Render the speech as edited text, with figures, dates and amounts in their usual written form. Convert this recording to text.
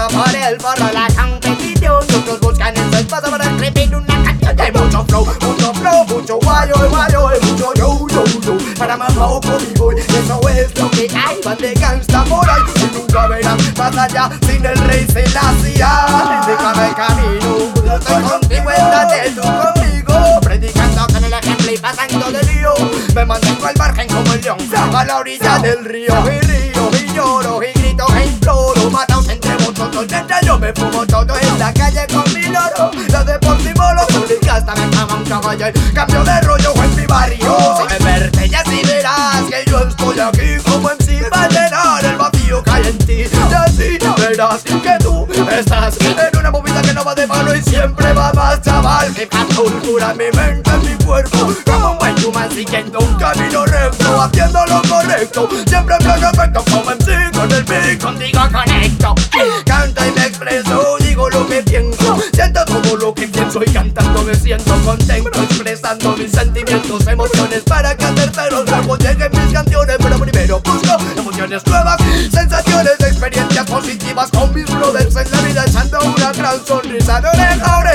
por el forro la competición. Otros buscan en su espacio para escribir una canción. Hay mucho flow, mucho guayo, y mucho yo. Para más flow conmigo, y eso es lo que hay. Van de gangsta por ahí y nunca verán más allá sin el rey Selassie. Indícame el camino, yo estoy contigo, estate tú conmigo. Predicando con el ejemplo y pasando de lío. Me mantengo al margen como el león a la orilla del río. Y río, y lloro, y grito, e imploro. Mataos entre vosotros mientras yo me fumo todo en la calle con mi loro. Los deportivos, los publicas también llaman caballo. Cambio de rollo en mi barrio. Si me verte ya así verás que yo estoy aquí como MC para llenar el vacío que hay en ti. Y así verás que tú estás en una movida que no va de mano y siempre va más, chaval. Que captura mi mente, mi cuerpo, como un buen human siguiendo un camino recto, haciendo lo correcto, siempre en plan efecto como MC con el beat, contigo conecto. Canto y me expreso, digo lo que pienso, siento todo lo que pienso y cantando me siento contento, expresando mis sentimientos, emociones para que a terceros luego lleguen mis canciones. Pero primero busco emociones nuevas, sensaciones, experiencias positivas con mis brothers en la vida, echando una gran sonrisa de oreja a oreja.